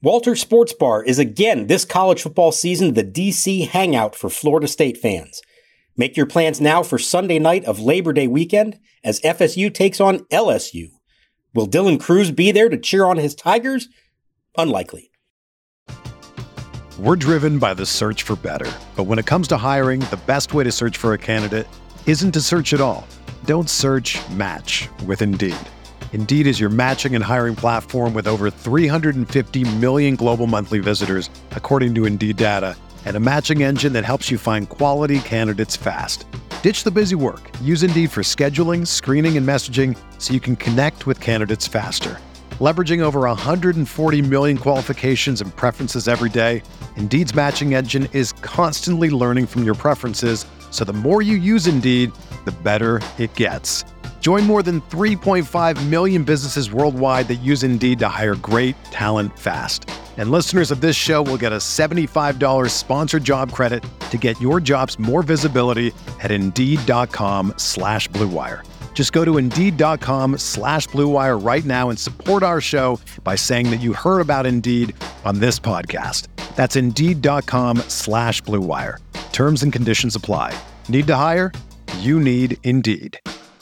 Walter Sports Bar is again this college football season the DC hangout for Florida State fans. Make your plans now for Sunday night of Labor Day weekend as FSU takes on LSU. Will Dylan Cruz be there to cheer on his Tigers? Unlikely. We're driven by the search for better. But when it comes to hiring, the best way to search for a candidate isn't to search at all. Don't search, match with Indeed. Indeed is your matching and hiring platform with over 350 million global monthly visitors, according to Indeed data, and a matching engine that helps you find quality candidates fast. Ditch the busy work. Use Indeed for scheduling, screening, and messaging so you can connect with candidates faster. Leveraging over 140 million qualifications and preferences every day, Indeed's matching engine is constantly learning from your preferences, so the more you use Indeed, the better it gets. Join more than 3.5 million businesses worldwide that use Indeed to hire great talent fast. And listeners of this show will get a $75 sponsored job credit to get your jobs more visibility at Indeed.com/Blue Wire. Just go to Indeed.com/Blue Wire right now and support our show by saying that you heard about Indeed on this podcast. That's Indeed.com/Blue Wire. Terms and conditions apply. Need to hire? You need Indeed.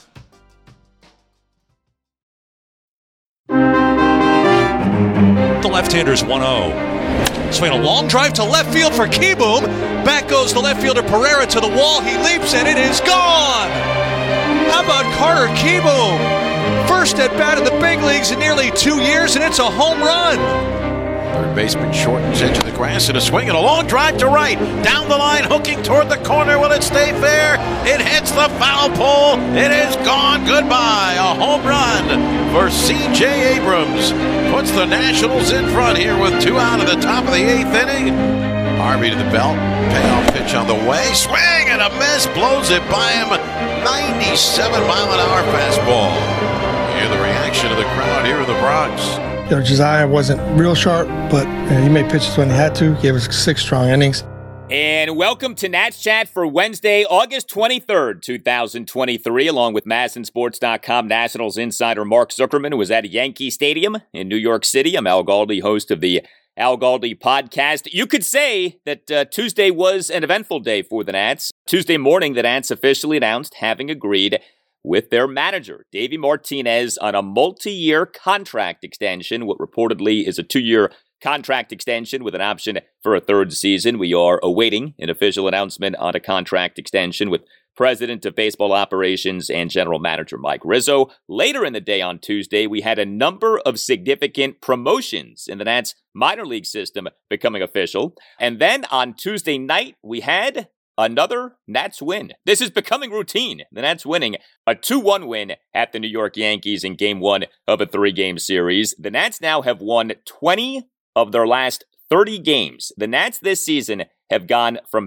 The left-hander's 1-0. Swing a long drive to left field for Kieboom. Back goes the left fielder Pereira to the wall. He leaps and it is gone. How about Carter Kieboom? First at bat in the big leagues in nearly 2 years, and it's a home run. Third baseman shortens into the grass and a swing and a long drive to right. Down the line, hooking toward the corner. Will it stay fair? It hits the foul pole. It is gone. Goodbye. A home run for C.J. Abrams. Puts the Nationals in front here with 2 out of the top of the 8th inning. Harvey to the belt. Payoff pitch on the way. Swing and a miss. Blows it by him. 97-mile-an-hour fastball. Hear the reaction of the crowd here in the Bronx. Josiah wasn't real sharp, but he made pitches when he had to. Gave us 6 strong innings. And welcome to Nats Chat for Wednesday, August 23rd, 2023, along with MASNsports.com Nationals insider Mark Zuckerman, who was at Yankee Stadium in New York City. I'm Al Galdi, host of the Al Galdi podcast. You could say that Tuesday was an eventful day for the Nats. Tuesday morning, the Nats officially announced having agreed with their manager, Davey Martinez, on a multi-year contract extension, what reportedly is a 2-year contract extension with an option for a 3rd season. We are awaiting an official announcement on a contract extension with President of Baseball Operations and General Manager Mike Rizzo. Later in the day on Tuesday, we had a number of significant promotions in the Nats minor league system becoming official. And then on Tuesday night, we had another Nats win. This is becoming routine. The Nats winning a 2-1 win at the New York Yankees in Game 1 of a 3-game series. The Nats now have won 20 of their last 30 games. The Nats this season have gone from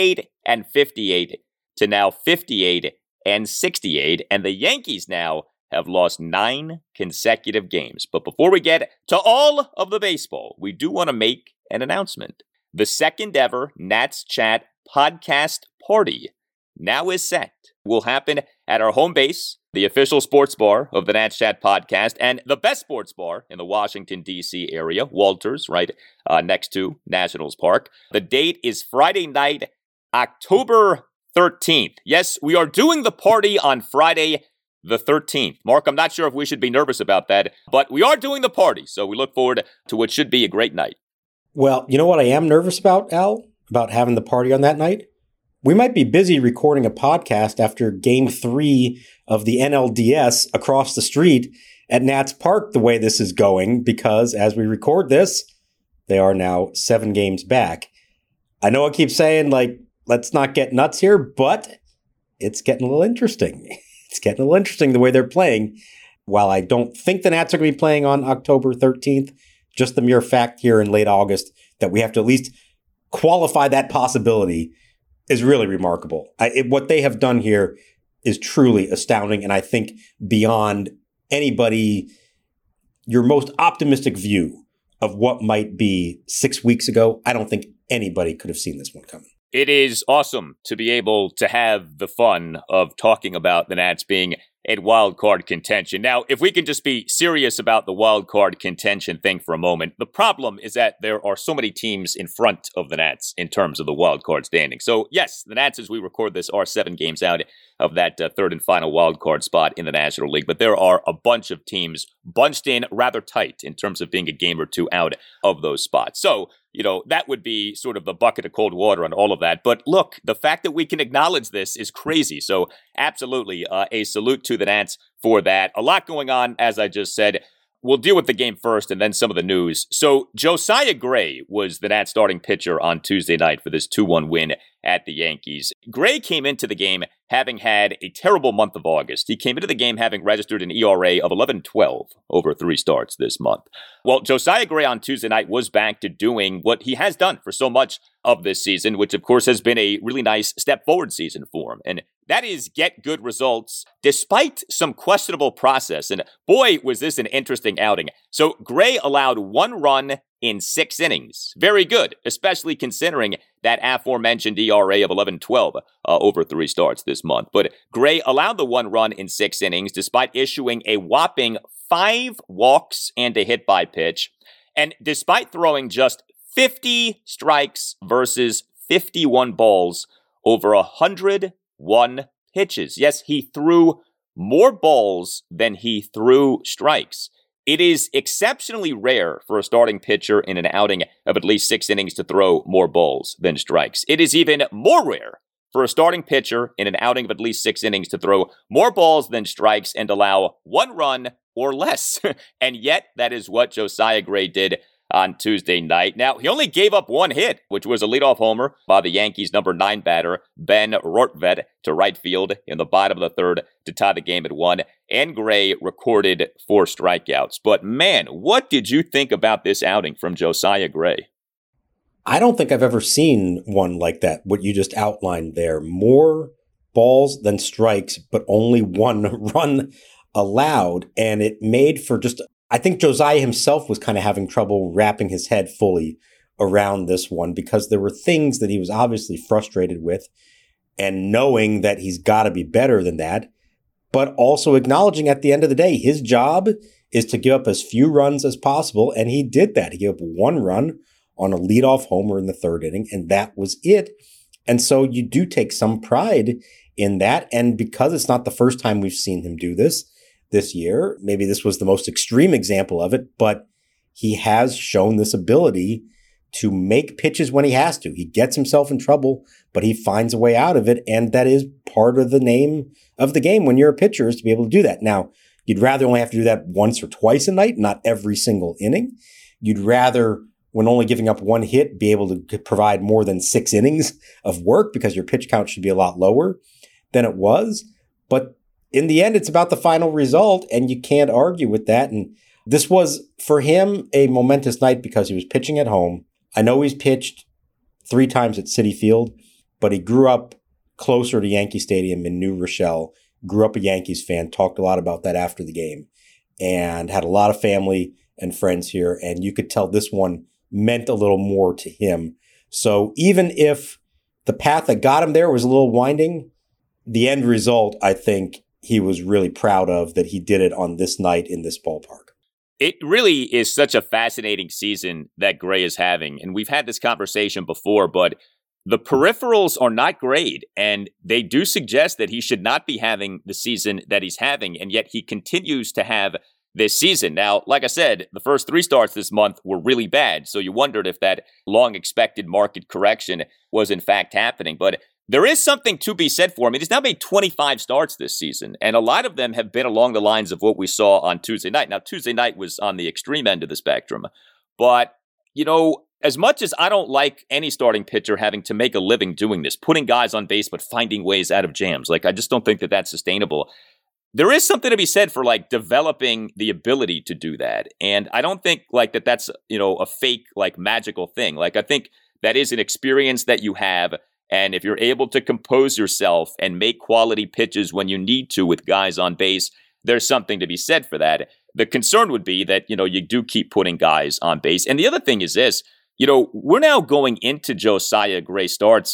38-58 to now 58-68, and the Yankees now have lost 9 consecutive games. But before we get to all of the baseball, we do want to make an announcement. The second ever Nats Chat podcast party now is set. Will happen at our home base, the official sports bar of the Nats Chat podcast, and the best sports bar in the Washington, D.C. area, Walters, right next to Nationals Park. The date is Friday night, October 13th. Yes, we are doing the party on Friday the 13th. Mark, I'm not sure if we should be nervous about that, but we are doing the party, so we look forward to what should be a great night. Well, you know what I am nervous about, Al? About having the party on that night? We might be busy recording a podcast after Game 3 of the NLDS across the street at Nats Park the way this is going, because as we record this, they are now 7 games back. I know I keep saying, let's not get nuts here, but it's getting a little interesting. It's getting a little interesting the way they're playing. While I don't think the Nats are going to be playing on October 13th, just the mere fact here in late August that we have to at least qualify that possibility is really remarkable. What they have done here is truly astounding, and I think beyond anybody, your most optimistic view of what might be 6 weeks ago, I don't think anybody could have seen this one coming. It is awesome to be able to have the fun of talking about the Nats being at wild card contention. Now, if we can just be serious about the wild card contention thing for a moment, the problem is that there are so many teams in front of the Nats in terms of the wild card standing. So, yes, the Nats, as we record this, are 7 games out of that third and final wild card spot in the National League, but there are a bunch of teams bunched in rather tight in terms of being a game or two out of those spots. So, that would be sort of the bucket of cold water on all of that. But look, the fact that we can acknowledge this is crazy. So absolutely a salute to the Nats for that. A lot going on, as I just said. We'll deal with the game first and then some of the news. So Josiah Gray was the Nats starting pitcher on Tuesday night for this 2-1 win at the Yankees. Gray came into the game having had a terrible month of August. He came into the game having registered an ERA of 11-12 over 3 starts this month. Well, Josiah Gray on Tuesday night was back to doing what he has done for so much of this season, which of course has been a really nice step forward season for him. And that is get good results despite some questionable process. And boy, was this an interesting outing. So Gray allowed 1 run in 6 innings. Very good, especially considering that aforementioned ERA of 11-12 over 3 starts this month. But Gray allowed the 1 run in 6 innings despite issuing a whopping 5 walks and a hit by pitch. And despite throwing just 50 strikes versus 51 balls over 101 pitches. Yes, he threw more balls than he threw strikes. It is exceptionally rare for a starting pitcher in an outing of at least 6 innings to throw more balls than strikes. It is even more rare for a starting pitcher in an outing of at least 6 innings to throw more balls than strikes and allow 1 run or less. And yet, that is what Josiah Gray did on Tuesday night. Now, he only gave up 1 hit, which was a leadoff homer by the Yankees' number 9 batter, Ben Rortvedt, to right field in the bottom of the 3rd to tie the game at 1. And Gray recorded 4 strikeouts. But man, what did you think about this outing from Josiah Gray? I don't think I've ever seen one like that, what you just outlined there. More balls than strikes, but only 1 run allowed. And it made for just, I think Josiah himself was kind of having trouble wrapping his head fully around this one because there were things that he was obviously frustrated with and knowing that he's got to be better than that, but also acknowledging at the end of the day, his job is to give up as few runs as possible. And he did that. He gave up 1 run on a leadoff homer in the 3rd inning, and that was it. And so you do take some pride in that. And because it's not the first time we've seen him do this year, maybe this was the most extreme example of it, but he has shown this ability to make pitches when he has to. He gets himself in trouble, but he finds a way out of it. And that is part of the name of the game when you're a pitcher, is to be able to do that. Now, you'd rather only have to do that once or twice a night, not every single inning. You'd rather, when only giving up 1 hit, be able to provide more than 6 innings of work because your pitch count should be a lot lower than it was. But in the end, it's about the final result, and you can't argue with that. And this was, for him, a momentous night because he was pitching at home. I know he's pitched 3 times at Citi Field, but he grew up closer to Yankee Stadium in New Rochelle, grew up a Yankees fan, talked a lot about that after the game, and had a lot of family and friends here. And you could tell this one meant a little more to him. So even if the path that got him there was a little winding, the end result, I think he was really proud of that he did it on this night in this ballpark. It really is such a fascinating season that Gray is having. And we've had this conversation before, but the peripherals are not great. And they do suggest that he should not be having the season that he's having. And yet he continues to have this season. Now, like I said, the first 3 starts this month were really bad. So you wondered if that long expected market correction was in fact happening. But there is something to be said for him. He's now made 25 starts this season, and a lot of them have been along the lines of what we saw on Tuesday night. Now, Tuesday night was on the extreme end of the spectrum, but, as much as I don't like any starting pitcher having to make a living doing this, putting guys on base but finding ways out of jams, I just don't think that that's sustainable. There is something to be said for, developing the ability to do that, and I don't think, that's, a fake, magical thing. I think that is an experience that you have. And if you're able to compose yourself and make quality pitches when you need to with guys on base, there's something to be said for that. The concern would be that, you do keep putting guys on base. And the other thing is this, we're now going into Josiah Gray starts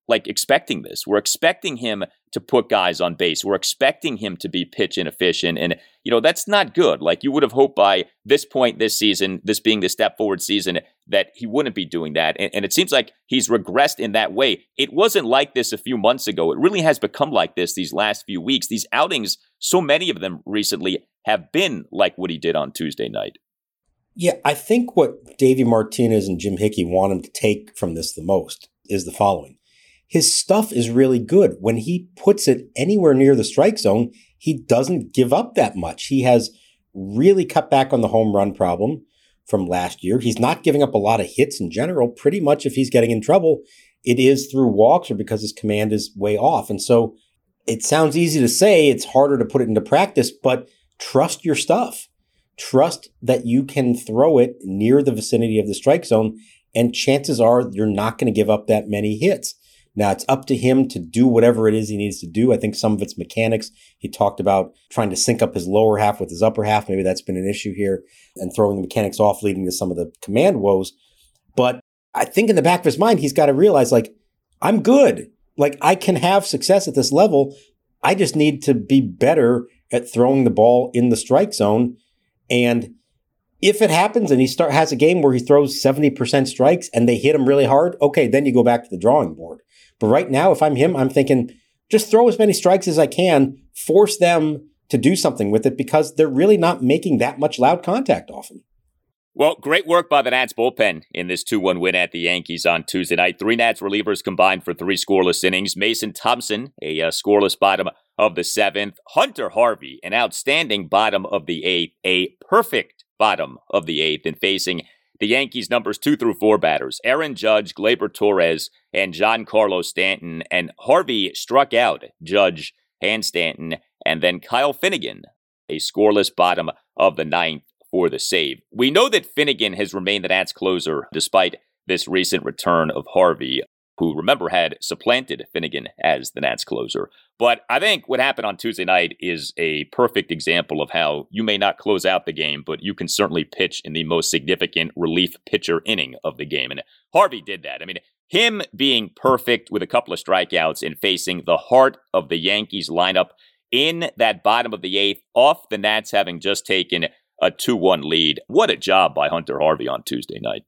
expecting this. We're expecting him to put guys on base. We're expecting him to be pitch inefficient. And, that's not good. You would have hoped by this point this season, this being the step forward season, that he wouldn't be doing that. And it seems like he's regressed in that way. It wasn't like this a few months ago. It really has become like this these last few weeks. These outings, so many of them recently, have been like what he did on Tuesday night. Yeah, I think what Davey Martinez and Jim Hickey want him to take from this the most is the following. His stuff is really good. When he puts it anywhere near the strike zone, he doesn't give up that much. He has really cut back on the home run problem from last year. He's not giving up a lot of hits in general. Pretty much if he's getting in trouble, it is through walks or because his command is way off. And so it sounds easy to say, it's harder to put it into practice, but trust your stuff. Trust that you can throw it near the vicinity of the strike zone, and chances are you're not going to give up that many hits. Now, it's up to him to do whatever it is he needs to do. I think some of it's mechanics. He talked about trying to sync up his lower half with his upper half. Maybe that's been an issue here, and throwing the mechanics off, leading to some of the command woes. But I think in the back of his mind, he's got to realize, I'm good. I can have success at this level. I just need to be better at throwing the ball in the strike zone. And if it happens and he has a game where he throws 70% strikes and they hit him really hard, okay, then you go back to the drawing board. But right now, if I'm him, I'm thinking, just throw as many strikes as I can, force them to do something with it, because they're really not making that much loud contact often. Well, great work by the Nats bullpen in this 2-1 win at the Yankees on Tuesday night. 3 Nats relievers combined for 3 scoreless innings. Mason Thompson, a scoreless bottom of the 7th. Hunter Harvey, an outstanding bottom of the 8th. A perfect bottom of the 8th, and facing the Yankees' numbers 2 through 4 batters, Aaron Judge, Gleyber Torres, and Giancarlo Stanton. And Harvey struck out Judge and Stanton, and then Kyle Finnegan, a scoreless bottom of the 9th for the save. We know that Finnegan has remained the Nats closer despite this recent return of Harvey, who, remember, had supplanted Finnegan as the Nats closer. But I think what happened on Tuesday night is a perfect example of how you may not close out the game, but you can certainly pitch in the most significant relief pitcher inning of the game. And Harvey did that. I mean, him being perfect with a couple of strikeouts and facing the heart of the Yankees lineup in that bottom of the 8th, off the Nats having just taken a 2-1 lead. What a job by Hunter Harvey on Tuesday night.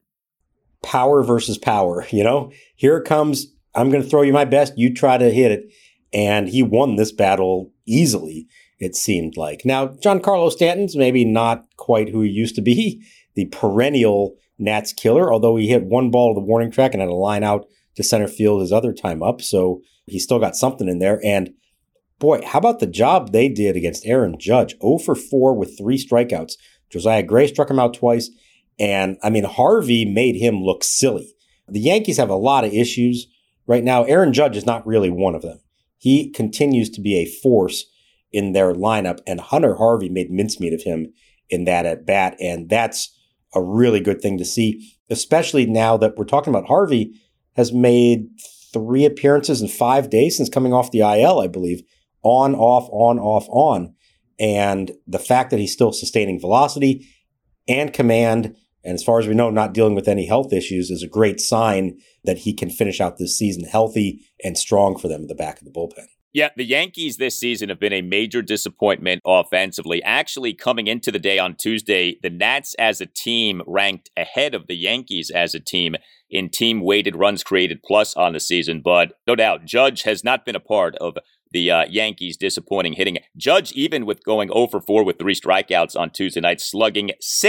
Power versus power, Here it comes. I'm going to throw you my best. You try to hit it. And he won this battle easily, it seemed like. Now, Giancarlo Stanton's maybe not quite who he used to be, the perennial Nats killer, although he hit 1 ball to the warning track and had a line out to center field his other time up. So he still got something in there. And boy, how about the job they did against Aaron Judge? 0 for 4 with 3 strikeouts. Josiah Gray struck him out twice. And Harvey made him look silly. The Yankees have a lot of issues right now. Aaron Judge is not really one of them. He continues to be a force in their lineup, and Hunter Harvey made mincemeat of him in that at bat. And that's a really good thing to see, especially now that we're talking about Harvey has made 3 appearances in 5 days since coming off the IL, I believe. On, off, on, off, on. And the fact that he's still sustaining velocity and command, and as far as we know, not dealing with any health issues, is a great sign that he can finish out this season healthy and strong for them at the back of the bullpen. Yeah, the Yankees this season have been a major disappointment offensively. Actually, coming into the day on Tuesday, the Nats as a team ranked ahead of the Yankees as a team in team-weighted runs created plus on the season. But no doubt, Judge has not been a part of the Yankees' disappointing hitting. Judge, even with going 0 for 4 with 3 strikeouts on Tuesday night, slugging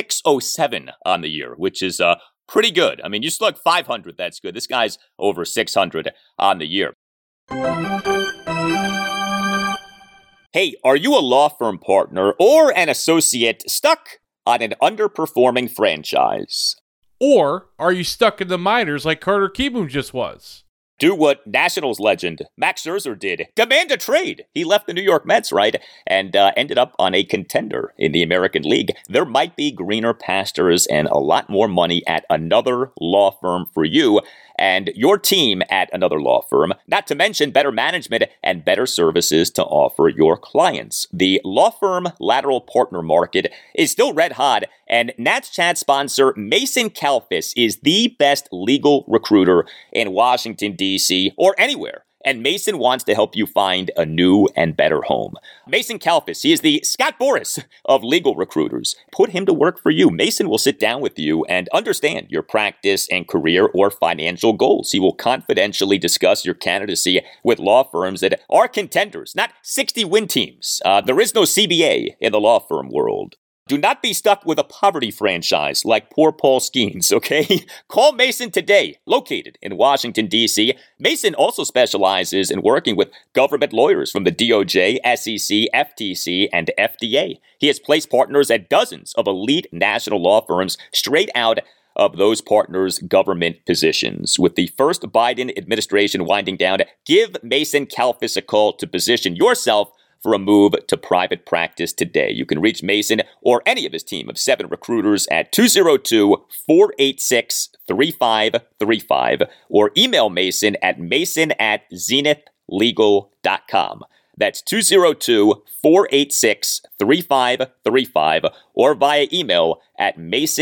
.607 on the year, which is pretty good. I mean, you slug .500, that's good. This guy's over .600 on the year. Hey, are you a law firm partner or an associate stuck on an underperforming franchise? Or are you stuck in the minors like Carter Kieboom just was? Do what Nationals legend Max Scherzer did. Demand a trade. He left the New York Mets, right? And ended up on a contender in the American League. There might be greener pastures and a lot more money at another law firm for you and your team at another law firm, not to mention better management and better services to offer your clients. The law firm lateral partner market is still red hot, and Nats Chat sponsor Mason Kalfas is the best legal recruiter in Washington, D.C., or anywhere. And Mason wants to help you find a new and better home. Mason Kalfas, he is the Scott Boras of legal recruiters. Put him to work for you. Mason will sit down with you and understand your practice and career or financial goals. He will confidentially discuss your candidacy with law firms that are contenders, not 60-win teams. There is no CBA in the law firm world. Do not be stuck with a poverty franchise like poor Paul Skeens, okay? Call Mason today, located in Washington, D.C. Mason also specializes in working with government lawyers from the DOJ, SEC, FTC, and FDA. He has placed partners at dozens of elite national law firms straight out of those partners' government positions. With the first Biden administration winding down, give Mason Kalfas a call to position yourself for a move to private practice today. You can reach Mason or any of his team of 7 recruiters at 202-486-3535 or email Mason at mason@zenithlegal.com. That's 202-486-3535 or via email at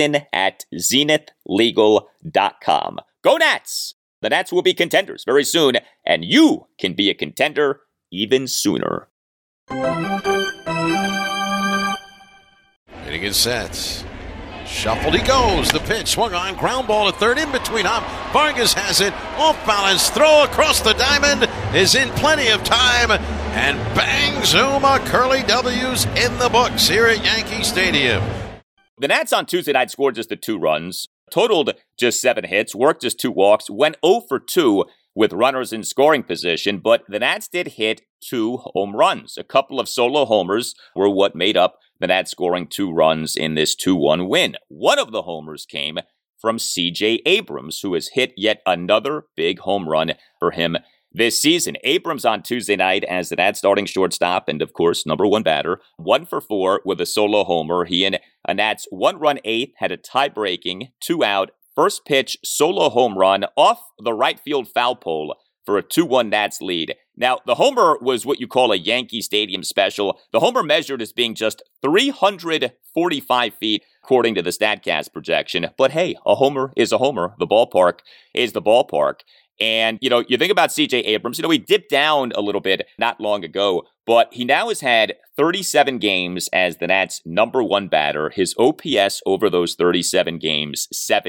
mason@zenithlegal.com. Go Nats! The Nats will be contenders very soon, and you can be a contender even sooner. Hitting his sets. Shuffled he goes. The pitch swung on. Ground ball at third. In between hop. Vargas has it. Off balance. Throw across the diamond. Is in plenty of time. And bang, zoom, a Curly W's in the books here at Yankee Stadium. The Nats on Tuesday night scored just the 2 runs. Totaled just 7 hits. Worked just 2 walks. Went 0 for 2. With runners in scoring position, but the Nats did hit 2 home runs. A couple of solo homers were what made up the Nats scoring 2 runs in this 2-1 win. One of the homers came from C.J. Abrams, who has hit yet another big home run for him this season. Abrams on Tuesday night as the Nats starting shortstop and, of course, number 1 batter, 1 for 4 with a solo homer. He and a Nats 1-run 8th had a tie-breaking 2-out first pitch solo home run off the right field foul pole for a 2-1 Nats lead. Now, the homer was what you call a Yankee Stadium special. The homer measured as being just 345 feet, according to the StatCast projection. But hey, a homer is a homer. The ballpark is the ballpark. And, you think about C.J. Abrams, he dipped down a little bit not long ago, but he now has had 37 games as the Nats' number 1 batter. His OPS over those 37 games,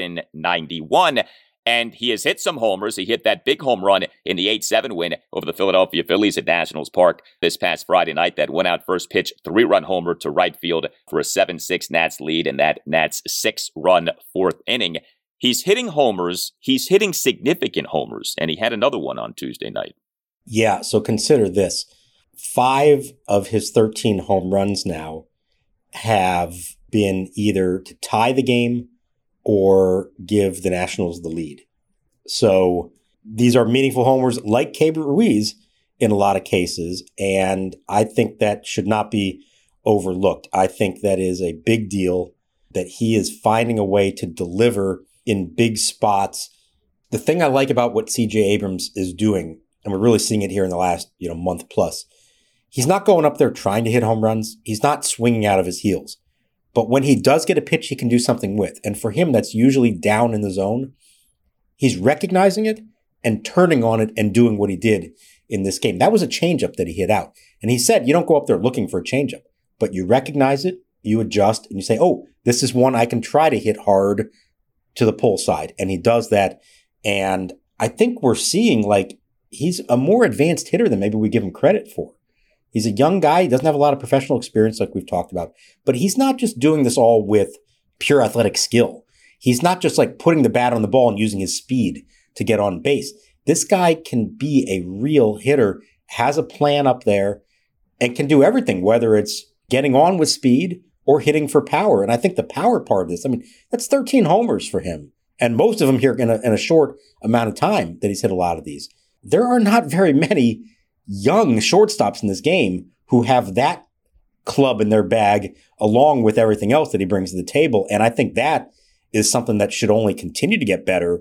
.791. And he has hit some homers. He hit that big home run in the 8-7 win over the Philadelphia Phillies at Nationals Park this past Friday night. That went out first pitch, 3-run homer to right field for a 7-6 Nats lead in that Nats 6-run 4th inning. He's hitting homers. He's hitting significant homers, and he had another one on Tuesday night. Yeah, so consider this. 5 of his 13 home runs now have been either to tie the game or give the Nationals the lead. So these are meaningful homers like Keibert Ruiz in a lot of cases, and I think that should not be overlooked. I think that is a big deal that he is finding a way to deliver in big spots. The thing I like about what C.J. Abrams is doing, and we're really seeing it here in the last month plus, he's not going up there trying to hit home runs. He's not swinging out of his heels. But when he does get a pitch, he can do something with. And for him, that's usually down in the zone. He's recognizing it and turning on it and doing what he did in this game. That was a changeup that he hit out. And he said, you don't go up there looking for a changeup, but you recognize it, you adjust, and you say, oh, this is one I can try to hit hard to the pull side. And he does that. And I think we're seeing he's a more advanced hitter than maybe we give him credit for. He's a young guy. He doesn't have a lot of professional experience like we've talked about. But he's not just doing this all with pure athletic skill. He's not just putting the bat on the ball and using his speed to get on base. This guy can be a real hitter, has a plan up there, and can do everything, whether it's getting on with speed or hitting for power. And I think the power part of this, that's 13 homers for him. And most of them here in a short amount of time that he's hit a lot of these. There are not very many young shortstops in this game who have that club in their bag along with everything else that he brings to the table. And I think that is something that should only continue to get better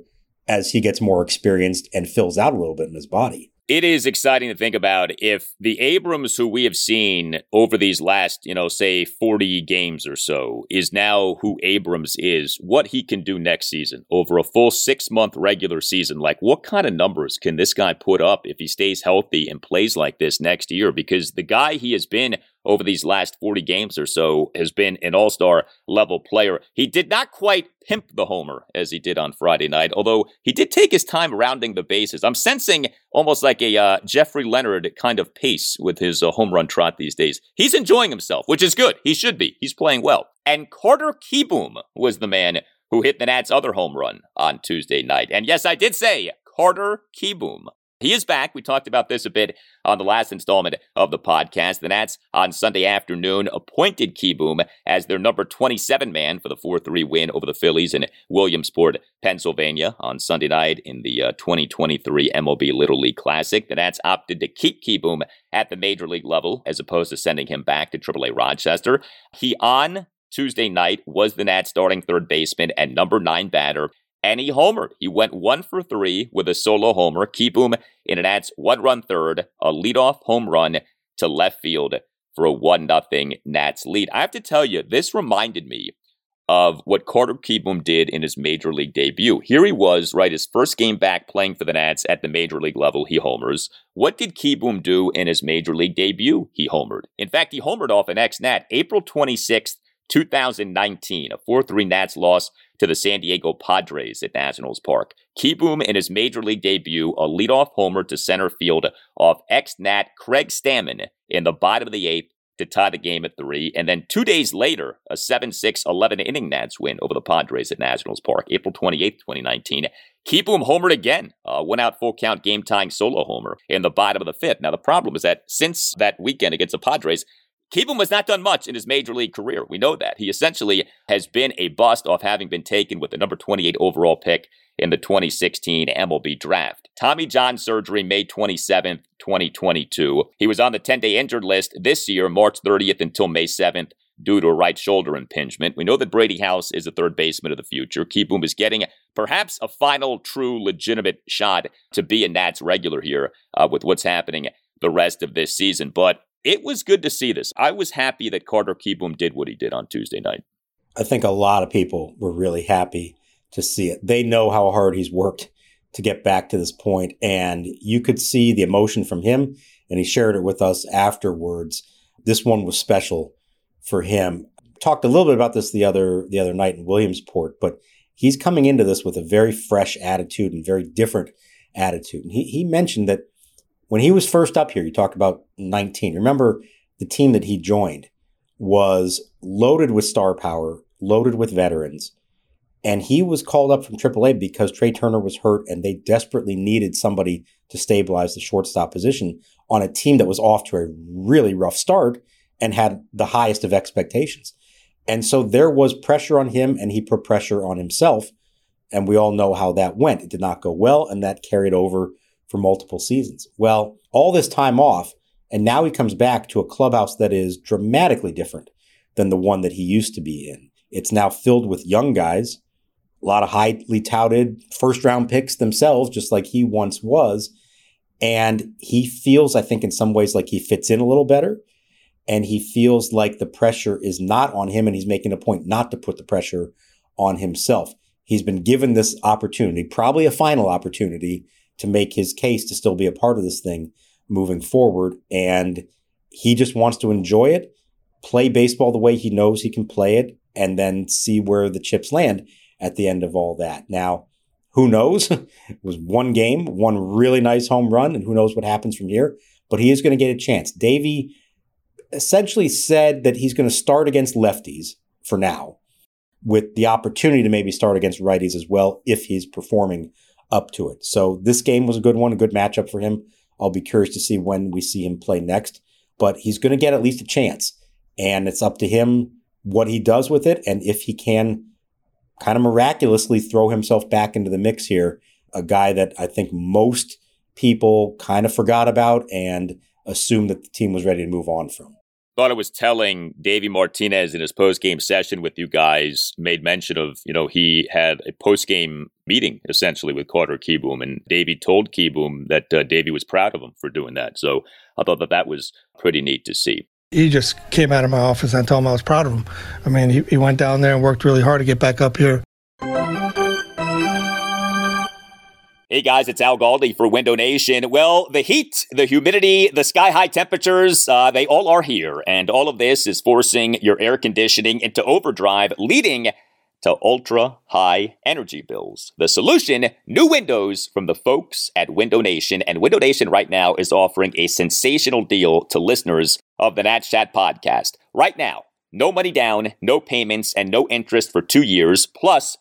as he gets more experienced and fills out a little bit in his body. It is exciting to think about if the Abrams who we have seen over these last, say 40 games or so is now who Abrams is, what he can do next season over a full 6-month regular season. Like, what kind of numbers can this guy put up if he stays healthy and plays like this next year? Because the guy he has been over these last 40 games or so has been an all-star level player. He did not quite pimp the homer as he did on Friday night, although he did take his time rounding the bases. I'm sensing almost like a Jeffrey Leonard kind of pace with his home run trot these days. He's enjoying himself, which is good. He should be. He's playing well. And Carter Kieboom was the man who hit the Nats' other home run on Tuesday night. And yes, I did say Carter Kieboom. He is back. We talked about this a bit on the last installment of the podcast. The Nats on Sunday afternoon appointed Kieboom as their number 27 man for the 4-3 win over the Phillies in Williamsport, Pennsylvania on Sunday night in the 2023 MLB Little League Classic. The Nats opted to keep Kieboom at the major league level as opposed to sending him back to AAA Rochester. He on Tuesday night was the Nats starting third baseman and number 9 batter. And he homered. He went 1 for 3 with a solo homer. Kieboom in an Nats 1-run third, a leadoff home run to left field for a 1-0 Nats lead. I have to tell you, this reminded me of what Carter Kieboom did in his major league debut. Here he was, right, his first game back playing for the Nats at the major league level. He homers. What did Kieboom do in his major league debut? He homered. In fact, he homered off an ex-Nat April 26th, 2019, a 4-3 Nats loss to the San Diego Padres at Nationals Park. Kieboom in his major league debut, a leadoff homer to center field off ex-Nat Craig Stammen in the bottom of the 8th to tie the game at 3. And then 2 days later, a 7-6 11-inning Nats win over the Padres at Nationals Park, April 28th, 2019. Kieboom homered again, went out full count game-tying solo homer in the bottom of the 5th. Now, the problem is that since that weekend against the Padres, Kieboom has not done much in his major league career. We know that. He essentially has been a bust off having been taken with the number 28 overall pick in the 2016 MLB draft. Tommy John surgery May 27th, 2022. He was on the 10-day injured list this year, March 30th until May 7th, due to a right shoulder impingement. We know that Brady House is a third baseman of the future. Kieboom is getting perhaps a final true legitimate shot to be a Nats regular here with what's happening the rest of this season. But it was good to see this. I was happy that Carter Kieboom did what he did on Tuesday night. I think a lot of people were really happy to see it. They know how hard he's worked to get back to this point, and you could see the emotion from him, and he shared it with us afterwards. This one was special for him. Talked a little bit about this the other night in Williamsport, but he's coming into this with a very fresh attitude and very different attitude. And he mentioned that when he was first up here, you talked about 19. Remember, the team that he joined was loaded with star power, loaded with veterans. And he was called up from AAA because Trey Turner was hurt and they desperately needed somebody to stabilize the shortstop position on a team that was off to a really rough start and had the highest of expectations. And so there was pressure on him and he put pressure on himself. And we all know how that went. It did not go well, and that carried over for multiple seasons. Well, all this time off, and now he comes back to a clubhouse that is dramatically different than the one that he used to be in. It's now filled with young guys, a lot of highly touted first-round picks themselves, just like he once was. And he feels, I think, in some ways like he fits in a little better. And he feels like the pressure is not on him, and he's making a point not to put the pressure on himself. He's been given this opportunity, probably a final opportunity, to make his case to still be a part of this thing moving forward. And he just wants to enjoy it, play baseball the way he knows he can play it, and then see where the chips land at the end of all that. Now, who knows? It was one game, one really nice home run, and who knows what happens from here. But he is going to get a chance. Davey essentially said that he's going to start against lefties for now, with the opportunity to maybe start against righties as well if he's performing up to it. So this game was a good one, a good matchup for him. I'll be curious to see when we see him play next, but he's going to get at least a chance, and it's up to him what he does with it and if he can kind of miraculously throw himself back into the mix here, a guy that I think most people kind of forgot about and assumed that the team was ready to move on from. Thought it was telling. Davey Martinez in his post-game session with you guys made mention of, he had a post-game meeting essentially with Carter Kieboom, and Davey told Kieboom that Davey was proud of him for doing that. So I thought that was pretty neat to see. He just came out of my office and I told him I was proud of him. I mean, he went down there and worked really hard to get back up here. Hey guys, it's Al Galdi for Window Nation. Well, the heat, the humidity, the sky-high temperatures, they all are here. And all of this is forcing your air conditioning into overdrive, leading to ultra-high energy bills. The solution, new windows from the folks at Window Nation. And Window Nation right now is offering a sensational deal to listeners of the Nats Chat podcast. Right now, no money down, no payments, and no interest for 2 years, plus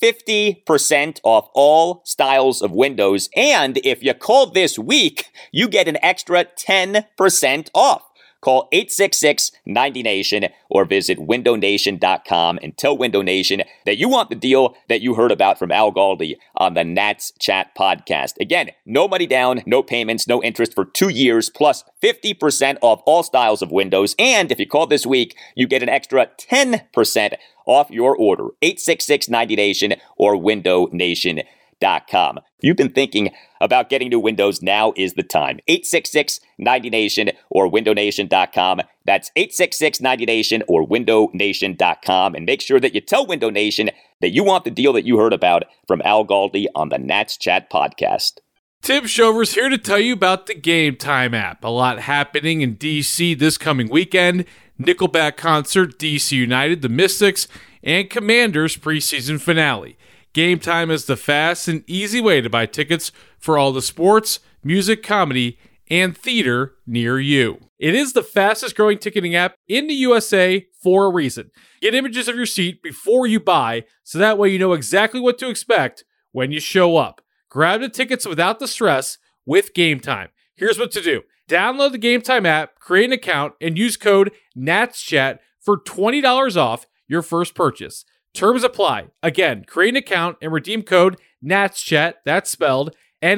50% off all styles of windows. And if you call this week, you get an extra 10% off. Call 866-90NATION or visit windownation.com and tell Window Nation that you want the deal that you heard about from Al Galdi on the Nats Chat podcast. Again, no money down, no payments, no interest for 2 years, plus 50% off all styles of windows. And if you call this week, you get an extra 10% off your order. 866-90NATION or windownation.com. If you've been thinking about getting new windows, now is the time. 866-90NATION or windownation.com. That's 866-90NATION or windownation.com. And make sure that you tell Window Nation that you want the deal that you heard about from Al Galdi on the Nats Chat podcast. Tim Shover's here to tell you about the Game Time app. A lot happening in D.C. this coming weekend. Nickelback concert, D.C. United, the Mystics, and Commanders preseason finale. Game Time is the fast and easy way to buy tickets for all the sports, music, comedy, and theater near you. It is the fastest growing ticketing app in the USA for a reason. Get images of your seat before you buy, so that way you know exactly what to expect when you show up. Grab the tickets without the stress with Game Time. Here's what to do. Download the Game Time app, create an account, and use code NATSCHAT for $20 off your first purchase. Terms apply. Again, create an account and redeem code NATSCHAT, that's spelled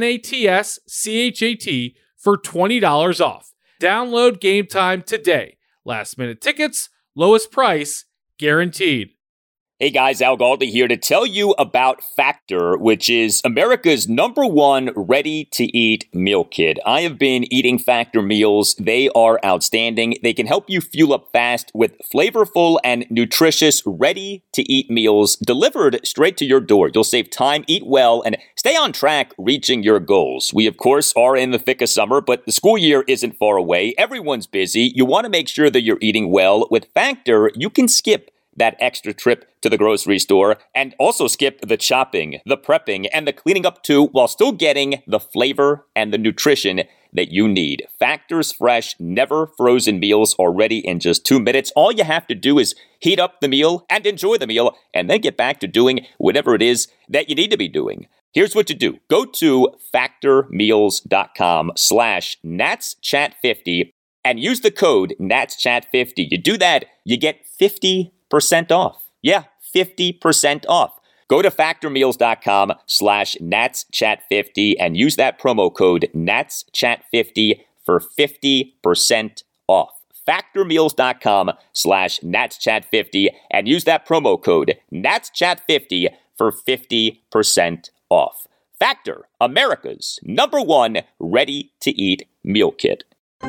NATSCHAT, for $20 off. Download Game Time today. Last minute tickets, lowest price, guaranteed. Hey guys, Al Galdi here to tell you about Factor, which is America's #1 ready-to-eat meal kit. I have been eating Factor meals. They are outstanding. They can help you fuel up fast with flavorful and nutritious ready-to-eat meals delivered straight to your door. You'll save time, eat well, and stay on track reaching your goals. We, of course, are in the thick of summer, but the school year isn't far away. Everyone's busy. You want to make sure that you're eating well. With Factor, you can skip that extra trip to the grocery store and also skip the chopping, the prepping, and the cleaning up too, while still getting the flavor and the nutrition that you need. Factor's fresh, never frozen meals are ready in just 2 minutes. All you have to do is heat up the meal and enjoy the meal, and then get back to doing whatever it is that you need to be doing. Here's what to do. Go to factormeals.com/NatsChat50 and use the code NatsChat50. You do that, you get 50% off. Yeah, 50% off. Go to factormeals.com/NatsChat50 and use that promo code NatsChat50 for 50% off. Factormeals.com/NatsChat50 and use that promo code NatsChat50 for 50% off. Factor, America's #1 ready-to-eat meal kit.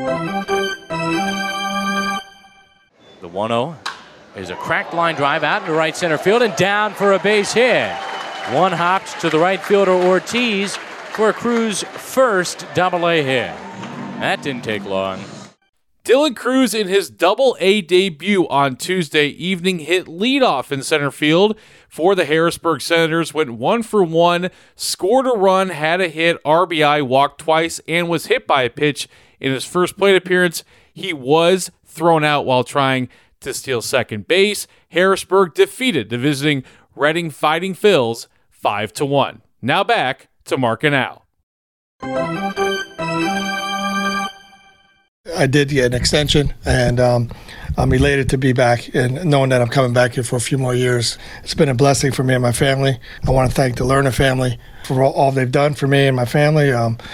The 1-0 is a cracked line drive out into right center field and down for a base hit. One hopped to the right fielder Ortiz for a Cruz first double-A hit. That didn't take long. Dylan Cruz in his double-A debut on Tuesday evening hit leadoff in center field for the Harrisburg Senators, went 1 for 1, scored a run, had a hit, RBI, walked twice, and was hit by a pitch in his first plate appearance. He was thrown out while trying to steal second base. Harrisburg defeated the visiting Reading Fighting Phils 5-1. Now back to Mark and Al. I did get an extension, and I'm elated to be back and knowing that I'm coming back here for a few more years. It's been a blessing for me and my family. I want to thank the Lerner family for all they've done for me and my family.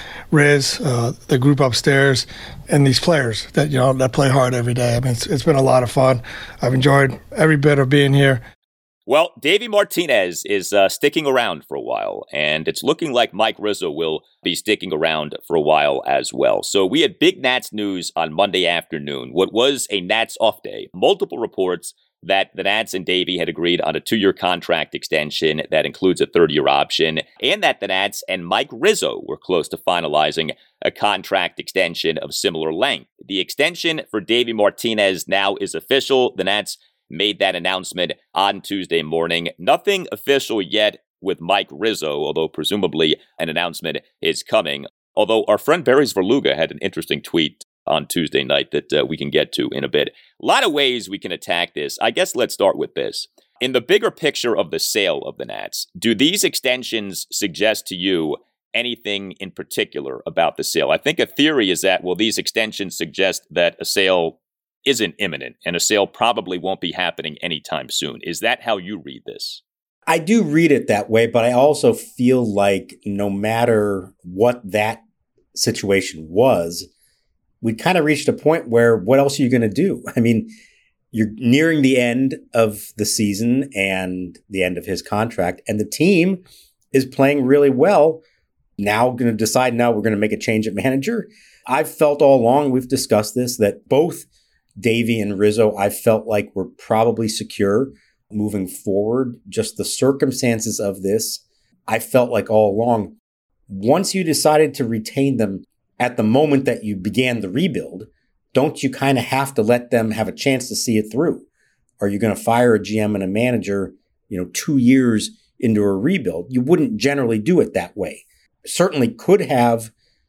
Riz, the group upstairs, and these players that that play hard every day. I mean, it's been a lot of fun. I've enjoyed every bit of being here. Well, Davey Martinez is sticking around for a while, and it's looking like Mike Rizzo will be sticking around for a while as well. So we had big Nats news on Monday afternoon, what was a Nats off day. Multiple reports that the Nats and Davey had agreed on a 2-year contract extension that includes a 3rd-year option, and that the Nats and Mike Rizzo were close to finalizing a contract extension of similar length. The extension for Davey Martinez now is official. The Nats made that announcement on Tuesday morning. Nothing official yet with Mike Rizzo, although presumably an announcement is coming. Although our friend Barry Svrluga had an interesting tweet on Tuesday night that we can get to in a bit. A lot of ways we can attack this. I guess let's start with this. In the bigger picture of the sale of the Nats, do these extensions suggest to you anything in particular about the sale? I think a theory is that, well, these extensions suggest that a sale isn't imminent, and a sale probably won't be happening anytime soon. Is that how you read this? I do read it that way, but I also feel like no matter what that situation was, we'd kind of reached a point where what else are you going to do? I mean, you're nearing the end of the season and the end of his contract, and the team is playing really well. Now going to decide we're going to make a change at manager. I've felt all along, we've discussed this, that both Davey and Rizzo, I felt like were probably secure moving forward. Just the circumstances of this, I felt like all along, once you decided to retain them at the moment that you began the rebuild, don't you kind of have to let them have a chance to see it through? Are you going to fire a GM and a manager, 2 years into a rebuild? You wouldn't generally do it that way. Certainly could have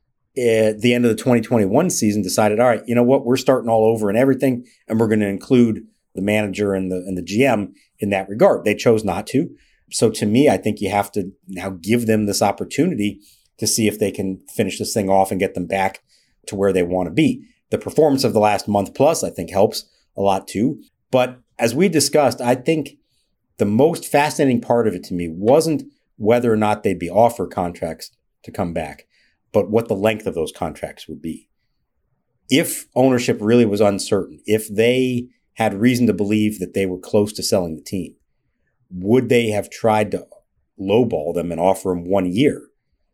at the end of the 2021 season decided, all right, you know what, we're starting all over and everything, and we're going to include the manager and the GM in that regard. They chose not to. So to me, I think you have to now give them this opportunity to see if they can finish this thing off and get them back to where they want to be. The performance of the last month plus, I think, helps a lot too. But as we discussed, I think the most fascinating part of it to me wasn't whether or not they'd be offered contracts to come back, but what the length of those contracts would be. If ownership really was uncertain, if they had reason to believe that they were close to selling the team, would they have tried to lowball them and offer them 1 year?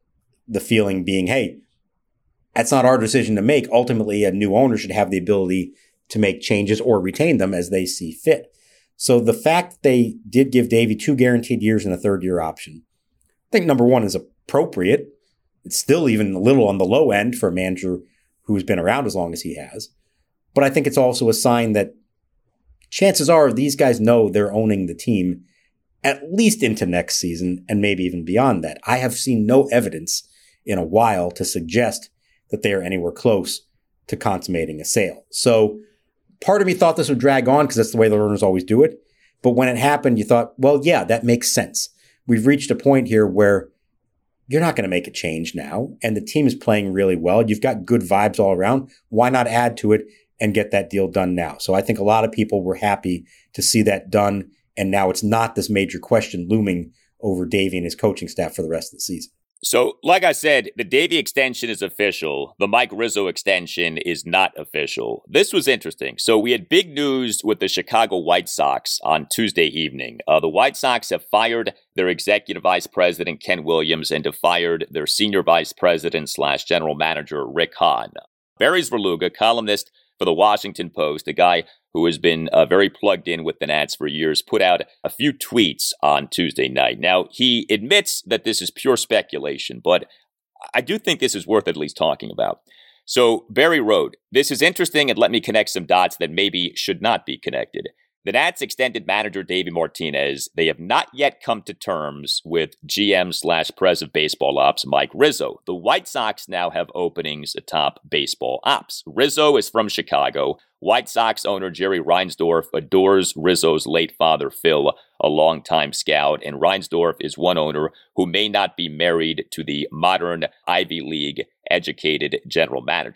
The feeling being, hey, that's not our decision to make. Ultimately, a new owner should have the ability to make changes or retain them as they see fit. So the fact that they did give Davey 2 guaranteed years and a 3rd-year option, I think number one is appropriate. It's still even a little on the low end for a manager who's been around as long as he has. But I think it's also a sign that chances are these guys know they're owning the team at least into next season and maybe even beyond that. I have seen no evidence in a while to suggest that they are anywhere close to consummating a sale. So part of me thought this would drag on because that's the way the Lerners always do it. But when it happened, you thought, well, yeah, that makes sense. We've reached a point here where you're not going to make a change now, and the team is playing really well. You've got good vibes all around. Why not add to it and get that deal done now? So I think a lot of people were happy to see that done, and now it's not this major question looming over Davey and his coaching staff for the rest of the season. So, like I said, the Davey extension is official. The Mike Rizzo extension is not official. This was interesting. So we had big news with the Chicago White Sox on Tuesday evening. The White Sox have fired their executive vice president, Ken Williams, and have fired their senior vice president / general manager, Rick Hahn. Barry Svrluga, columnist for the Washington Post, a guy who has been very plugged in with the Nats for years, put out a few tweets on Tuesday night. Now, he admits that this is pure speculation, but I do think this is worth at least talking about. So Barry wrote, "This is interesting and let me connect some dots that maybe should not be connected. The Nats extended manager Davey Martinez. They have not yet come to terms with GM / Pres of Baseball Ops Mike Rizzo. The White Sox now have openings atop Baseball Ops. Rizzo is from Chicago. White Sox owner Jerry Reinsdorf adores Rizzo's late father, Phil, a longtime scout, and Reinsdorf is one owner who may not be married to the modern Ivy League educated general manager.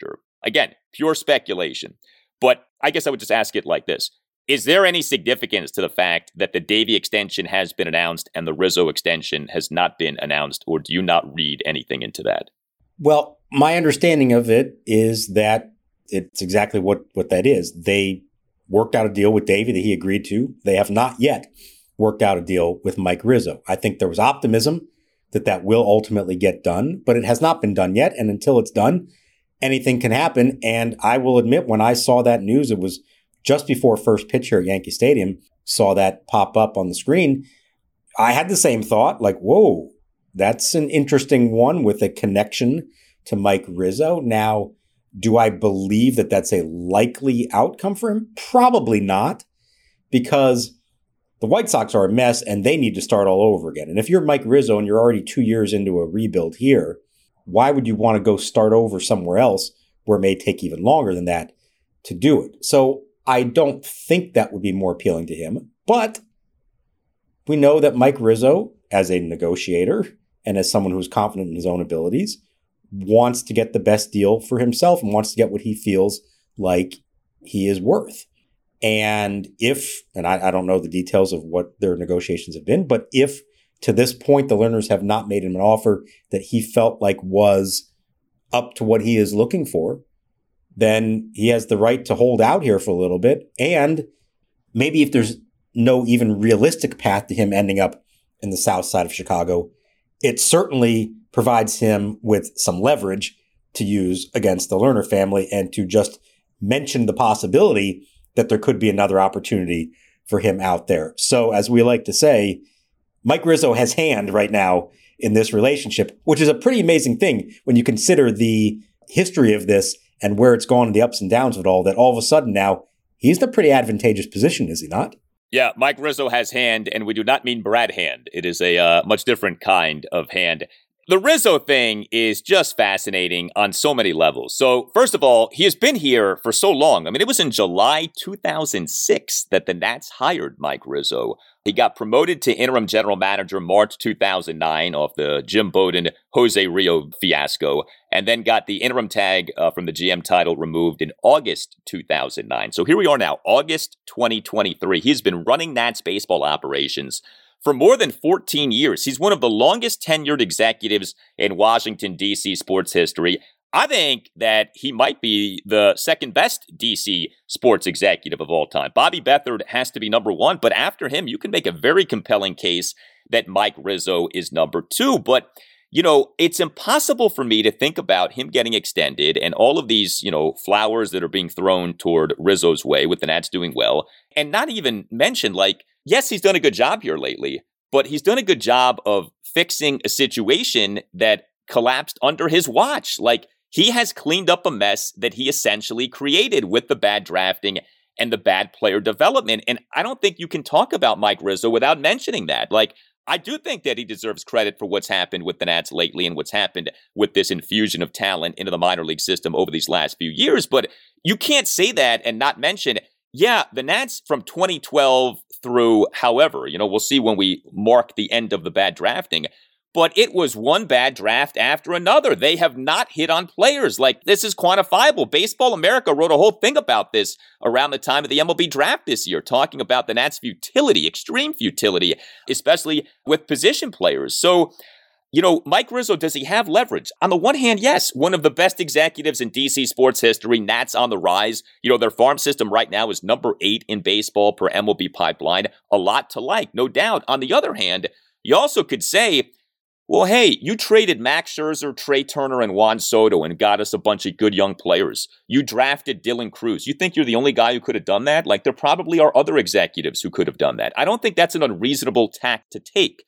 Again, pure speculation. But I guess I would just ask it like this. Is there any significance to the fact that the Davey extension has been announced and the Rizzo extension has not been announced, or do you not read anything into that? Well, my understanding of it is that it's exactly what that is. They worked out a deal with Davey that he agreed to. They have not yet worked out a deal with Mike Rizzo. I think there was optimism that will ultimately get done, but it has not been done yet. And until it's done, anything can happen. And I will admit, when I saw that news, it was just before first pitch here at Yankee Stadium, saw that pop up on the screen. I had the same thought, like, whoa, that's an interesting one with a connection to Mike Rizzo. Now, do I believe that that's a likely outcome for him? Probably not, because the White Sox are a mess and they need to start all over again. And if you're Mike Rizzo and you're already 2 years into a rebuild here, why would you want to go start over somewhere else where it may take even longer than that to do it? So I don't think that would be more appealing to him. But we know that Mike Rizzo, as a negotiator and as someone who's confident in his own abilities, wants to get the best deal for himself and wants to get what he feels like he is worth. And I don't know the details of what their negotiations have been, but if to this point the Lerners have not made him an offer that he felt like was up to what he is looking for, then he has the right to hold out here for a little bit. And maybe if there's no even realistic path to him ending up in the south side of Chicago, it certainly provides him with some leverage to use against the Lerner family and to just mention the possibility that there could be another opportunity for him out there. So as we like to say, Mike Rizzo has hand right now in this relationship, which is a pretty amazing thing when you consider the history of this and where it's gone and the ups and downs of it all, that all of a sudden now he's in a pretty advantageous position, is he not? Yeah, Mike Rizzo has hand, and we do not mean Brad Hand. It is a much different kind of hand. The Rizzo thing is just fascinating on so many levels. So, first of all, he has been here for so long. I mean, it was in July 2006 that the Nats hired Mike Rizzo. He got promoted to interim general manager March 2009 off the Jim Bowden, Jose Rio fiasco, and then got the interim tag from the GM title removed in August 2009. So here we are now, August 2023. He's been running Nats baseball operations for more than 14 years. He's one of the longest tenured executives in Washington, D.C. sports history. I think that he might be the second best D.C. sports executive of all time. Bobby Beathard has to be number one, but after him, you can make a very compelling case that Mike Rizzo is number two. But, you know, it's impossible for me to think about him getting extended and all of these, you know, flowers that are being thrown toward Rizzo's way with the Nats doing well, and not even mention, like, yes, he's done a good job here lately, but he's done a good job of fixing a situation that collapsed under his watch. Like, he has cleaned up a mess that he essentially created with the bad drafting and the bad player development. And I don't think you can talk about Mike Rizzo without mentioning that. Like, I do think that he deserves credit for what's happened with the Nats lately and what's happened with this infusion of talent into the minor league system over these last few years. But you can't say that and not mention, yeah, the Nats from 2012 through however, you know, we'll see when we mark the end of the bad drafting. But it was one bad draft after another. They have not hit on players. Like, this is quantifiable. Baseball America wrote a whole thing about this around the time of the MLB draft this year, talking about the Nats' futility, extreme futility, especially with position players. So, you know, Mike Rizzo, does he have leverage? On the one hand, yes, one of the best executives in DC sports history, Nats on the rise. You know, their farm system right now is number 8 in baseball per MLB pipeline. A lot to like, no doubt. On the other hand, you also could say, well, hey, you traded Max Scherzer, Trey Turner, and Juan Soto and got us a bunch of good young players. You drafted Dylan Cruz. You think you're the only guy who could have done that? Like, there probably are other executives who could have done that. I don't think that's an unreasonable tack to take.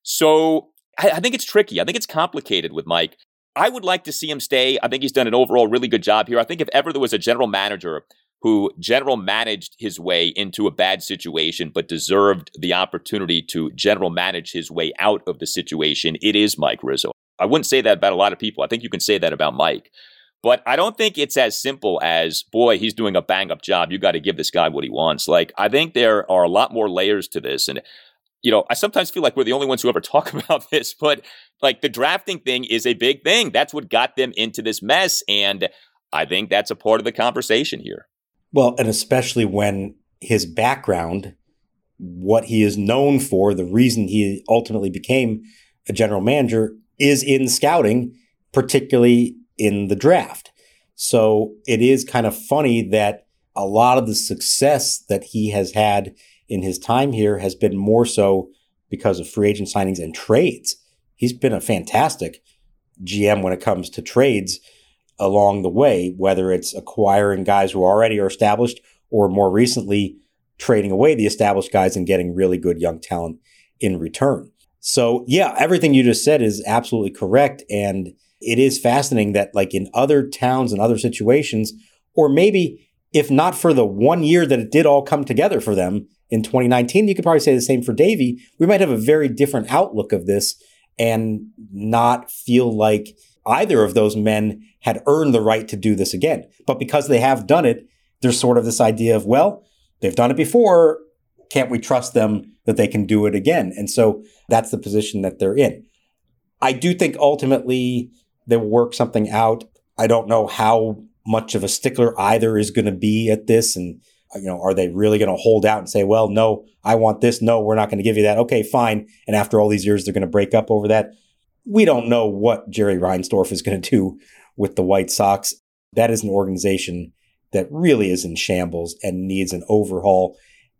So I think it's tricky. I think it's complicated with Mike. I would like to see him stay. I think he's done an overall really good job here. I think if ever there was a general manager who general managed his way into a bad situation but deserved the opportunity to general manage his way out of the situation, it is Mike Rizzo. I wouldn't say that about a lot of people. I think you can say that about Mike. But I don't think it's as simple as, boy, he's doing a bang-up job. You got to give this guy what he wants. Like, I think there are a lot more layers to this. And, you know, I sometimes feel like we're the only ones who ever talk about this. But, like, the drafting thing is a big thing. That's what got them into this mess. And I think that's a part of the conversation here. Well, and especially when his background, what he is known for, the reason he ultimately became a general manager is in scouting, particularly in the draft. So it is kind of funny that a lot of the success that he has had in his time here has been more so because of free agent signings and trades. He's been a fantastic GM when it comes to trades along the way, whether it's acquiring guys who already are established or more recently trading away the established guys and getting really good young talent in return. So yeah, everything you just said is absolutely correct. And it is fascinating that like in other towns and other situations, or maybe if not for the 1 year that it did all come together for them in 2019, you could probably say the same for Davey. We might have a very different outlook of this and not feel like either of those men had earned the right to do this again. But because they have done it, there's sort of this idea of, well, they've done it before. Can't we trust them that they can do it again? And so that's the position that they're in. I do think ultimately they will work something out. I don't know how much of a stickler either is going to be at this. And, are they really going to hold out and say, well, no, I want this. No, we're not going to give you that. Okay, fine. And after all these years, they're going to break up over that. We don't know what Jerry Reinsdorf is going to do with the White Sox. That is an organization that really is in shambles and needs an overhaul.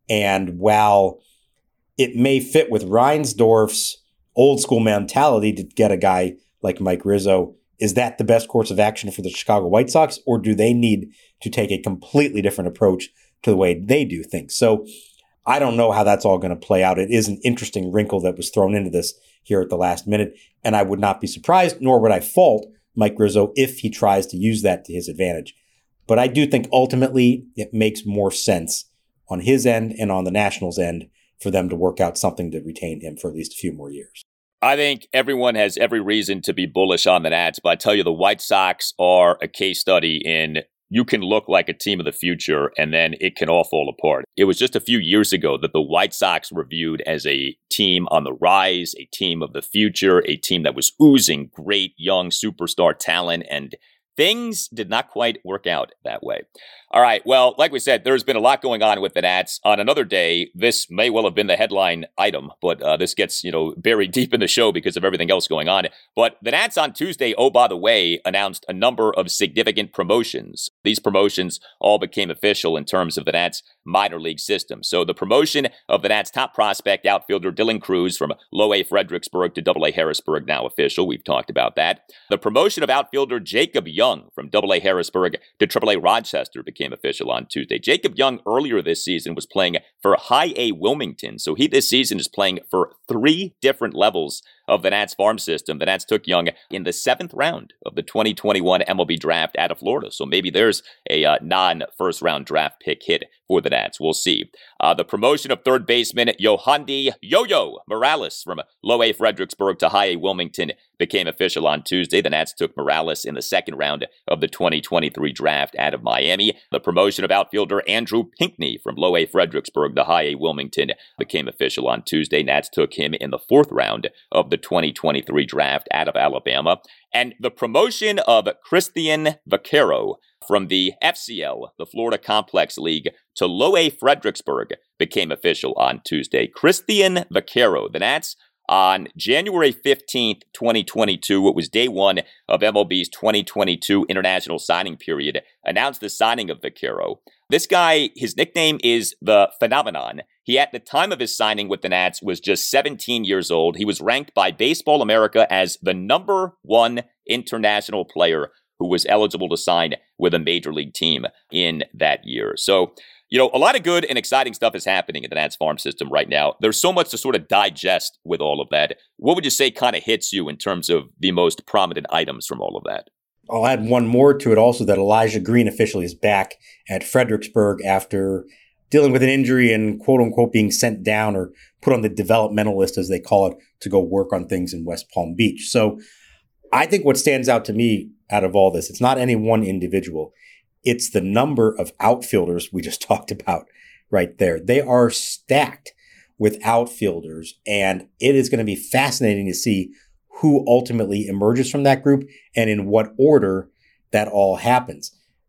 And while it may fit with Reinsdorf's old school mentality to get a guy like Mike Rizzo, is that the best course of action for the Chicago White Sox, or do they need to take a completely different approach to the way they do things? So I don't know how that's all going to play out. It is an interesting wrinkle that was thrown into this here at the last minute, and I would not be surprised, nor would I fault Mike Rizzo if he tries to use that to his advantage. But I do think ultimately it makes more sense on his end and on the Nationals' end for them to work out something to retain him for at least a few more years. I think everyone has every reason to be bullish on the Nats, but I tell you, the White Sox are a case study in you can look like a team of the future and then it can all fall apart. It was just a few years ago that the White Sox were viewed as a team on the rise, a team of the future, a team that was oozing great young superstar talent, and things did not quite work out that way. All right, well, like we said, there's been a lot going on with the Nats. On another day, this may well have been the headline item, but this gets, buried deep in the show because of everything else going on. But the Nats on Tuesday, oh, by the way, announced a number of significant promotions. These promotions all became official in terms of the Nats minor league system. So the promotion of the Nats top prospect outfielder Dylan Crews from Low-A Fredericksburg to Double-A Harrisburg, now official. We've talked about that. The promotion of outfielder Jacob Young from Double-A Harrisburg to Triple-A Rochester became official on Tuesday. Jacob Young earlier this season was playing for High-A Wilmington. So he this season is playing for 3 different levels of the Nats farm system. The Nats took Young in the 7th round of the 2021 MLB draft out of Florida. So maybe there's a non-first round draft pick hit for the Nats. We'll see. The promotion of third baseman Yohandy Yo-Yo Morales from Low-A Fredericksburg to High-A Wilmington became official on Tuesday. The Nats took Morales in the 2nd round of the 2023 draft out of Miami. The promotion of outfielder Andrew Pinckney from Low-A Fredericksburg to High-A Wilmington became official on Tuesday. Nats took him in the 4th round of the 2023 draft out of Alabama. And the promotion of Christian Vaquero from the FCL, the Florida Complex League, to Low-A Fredericksburg became official on Tuesday. Christian Vaquero, the Nats, on January 15th, 2022, it was day 1 of MLB's 2022 international signing period, announced the signing of Vaquero. This guy, his nickname is the Phenomenon. He, at the time of his signing with the Nats, was just 17 years old. He was ranked by Baseball America as the number 1 international player who was eligible to sign with a major league team in that year. So, a lot of good and exciting stuff is happening in the Nats farm system right now. There's so much to sort of digest with all of that. What would you say kind of hits you in terms of the most prominent items from all of that? I'll add one more to it also, that Elijah Green officially is back at Fredericksburg after dealing with an injury and quote-unquote being sent down or put on the developmental list, as they call it, to go work on things in West Palm Beach. So I think what stands out to me out of all this, it's not any one individual. It's the number of outfielders we just talked about right there. They are stacked with outfielders, and it is going to be fascinating to see who ultimately emerges from that group and in what order that all happens.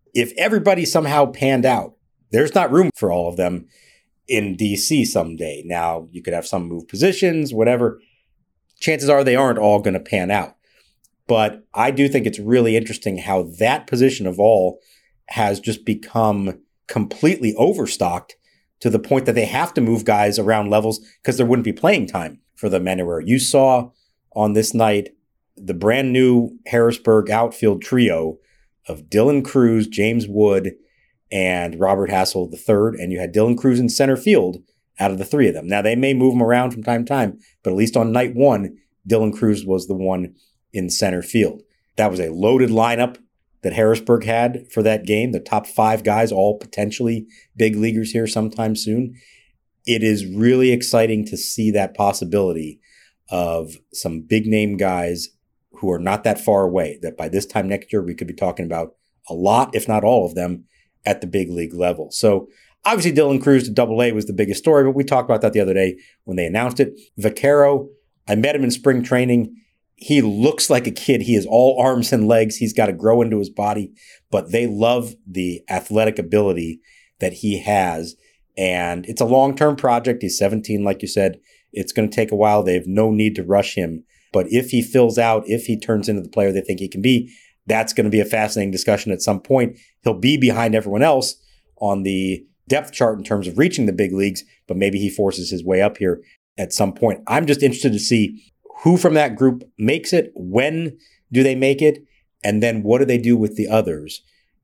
if everybody somehow panned out, there's not room for all of them in DC someday. Now, you could have some move positions, whatever. Chances are they aren't all going to pan out. But I do think it's really interesting how that position of all has just become completely overstocked to the point that they have to move guys around levels because there wouldn't be playing time for them anywhere. You saw on this night the brand new Harrisburg outfield trio of Dylan Crews, James Wood, and Robert Hassel III, and you had Dylan Crews in center field out of the three of them. Now, they may move them around from time to time, but at least on night one, Dylan Crews was the one in center field. That was a loaded lineup that Harrisburg had for that game. The top 5 guys, all potentially big leaguers here sometime soon. It is really exciting to see that possibility of some big name guys who are not that far away, that by this time next year, we could be talking about a lot, if not all of them, at the big league level. So obviously Dylan Crews to AA was the biggest story, but we talked about that the other day when they announced it. Vaquero, I met him in spring training. He looks like a kid. He is all arms and legs. He's got to grow into his body, but they love the athletic ability that he has. And it's a long-term project. He's 17, like you said. It's going to take a while. They have no need to rush him. But if he fills out, if he turns into the player they think he can be, that's going to be a fascinating discussion at some point. He'll be behind everyone else on the depth chart in terms of reaching the big leagues, but maybe he forces his way up here at some point. I'm just interested to see who from that group makes it, when do they make it, and then what do they do with the others?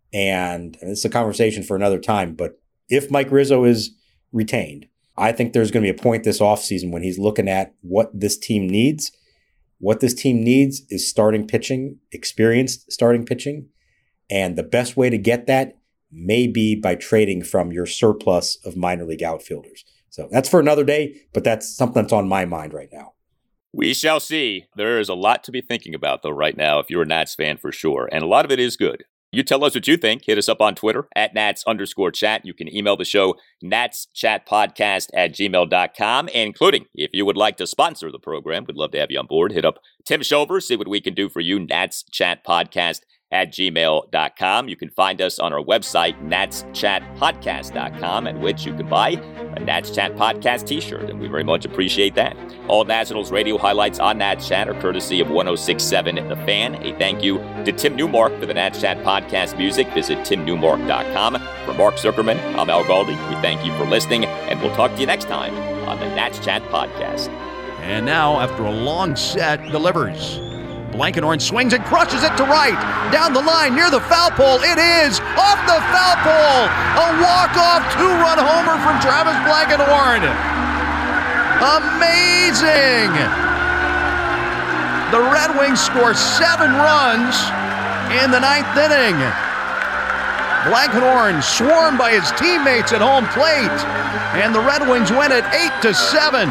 And it's a conversation for another time, but if Mike Rizzo is retained, I think there's going to be a point this offseason when he's looking at what this team needs. What this team needs is starting pitching, experienced starting pitching. And the best way to get that may be by trading from your surplus of minor league outfielders. So that's for another day, but that's something that's on my mind right now. We shall see. There is a lot to be thinking about, though, right now, if you're a Nats fan for sure. And a lot of it is good. You tell us what you think. Hit us up on Twitter at Nats_chat. You can email the show, natschatpodcast@gmail.com, including if you would like to sponsor the program. We'd love to have you on board. Hit up Tim Shover, see what we can do for you, natschatpodcast@gmail.com. You can find us on our website, natschatpodcast.com, at which you can buy a Nats Chat Podcast t-shirt, and we very much appreciate that. All Nationals radio highlights on Nats Chat are courtesy of 106.7 The Fan. A thank you to Tim Newmark for the Nats Chat Podcast music. Visit timnewmark.com. For Mark Zuckerman, I'm Al Galdi. We thank you for listening, and we'll talk to you next time on the Nats Chat Podcast. And now, after a long set, delivers. Blankenhorn swings and crushes it to right. Down the line, near the foul pole. It is off the foul pole. A walk-off 2-run homer from Travis Blankenhorn. Amazing. The Red Wings score 7 runs in the 9th inning. Blankenhorn swarmed by his teammates at home plate. And the Red Wings win it 8-7.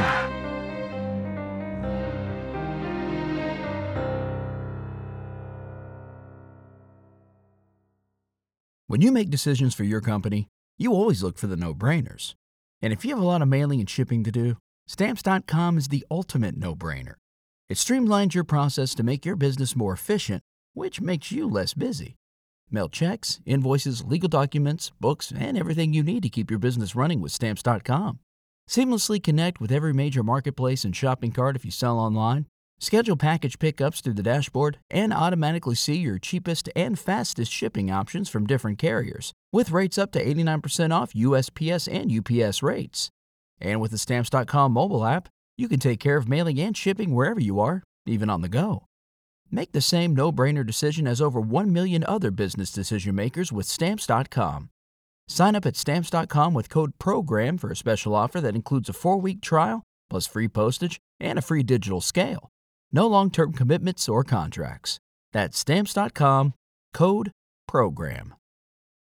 When you make decisions for your company, you always look for the no-brainers. And if you have a lot of mailing and shipping to do, Stamps.com is the ultimate no-brainer. It streamlines your process to make your business more efficient, which makes you less busy. Mail checks, invoices, legal documents, books, and everything you need to keep your business running with Stamps.com. Seamlessly connect with every major marketplace and shopping cart if you sell online. Schedule package pickups through the dashboard and automatically see your cheapest and fastest shipping options from different carriers, with rates up to 89% off USPS and UPS rates. And with the Stamps.com mobile app, you can take care of mailing and shipping wherever you are, even on the go. Make the same no-brainer decision as over 1 million other business decision makers with Stamps.com. Sign up at Stamps.com with code PROGRAM for a special offer that includes a 4-week trial, plus free postage and a free digital scale. No long-term commitments or contracts. That's Stamps.com, code PROGRAM.